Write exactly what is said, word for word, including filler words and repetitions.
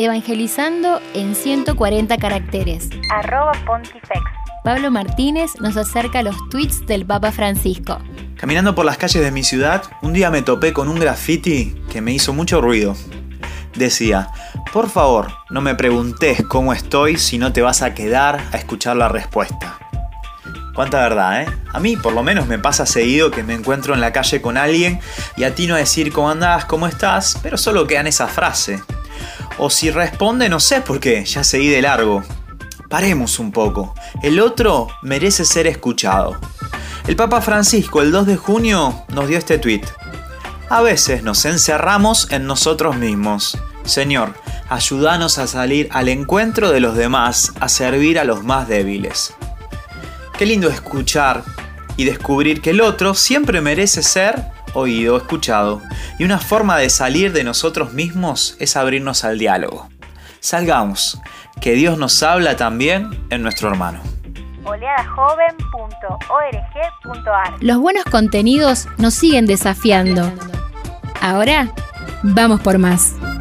Evangelizando en ciento cuarenta caracteres. Arroba Pontifex. Pablo Martínez nos acerca los tweets del Papa Francisco. Caminando por las calles de mi ciudad, un día me topé con un graffiti que me hizo mucho ruido. Decía: por favor, no me preguntes cómo estoy si no te vas a quedar a escuchar la respuesta. Cuánta verdad, ¿eh? A mí por lo menos me pasa seguido que me encuentro en la calle con alguien y atino a decir cómo andás, cómo estás, pero solo queda en esa frase. O si responde, no sé por qué, ya seguí de largo. Paremos un poco, el otro merece ser escuchado. El Papa Francisco el dos de junio nos dio este tuit. A veces nos encerramos en nosotros mismos. Señor, ayúdanos a salir al encuentro de los demás, a servir a los más débiles. Qué lindo escuchar y descubrir que el otro siempre merece ser oído, escuchado. Y una forma de salir de nosotros mismos es abrirnos al diálogo. Salgamos, que Dios nos habla también en nuestro hermano. oleada joven punto org punto ar. Los buenos contenidos nos siguen desafiando. Ahora, vamos por más.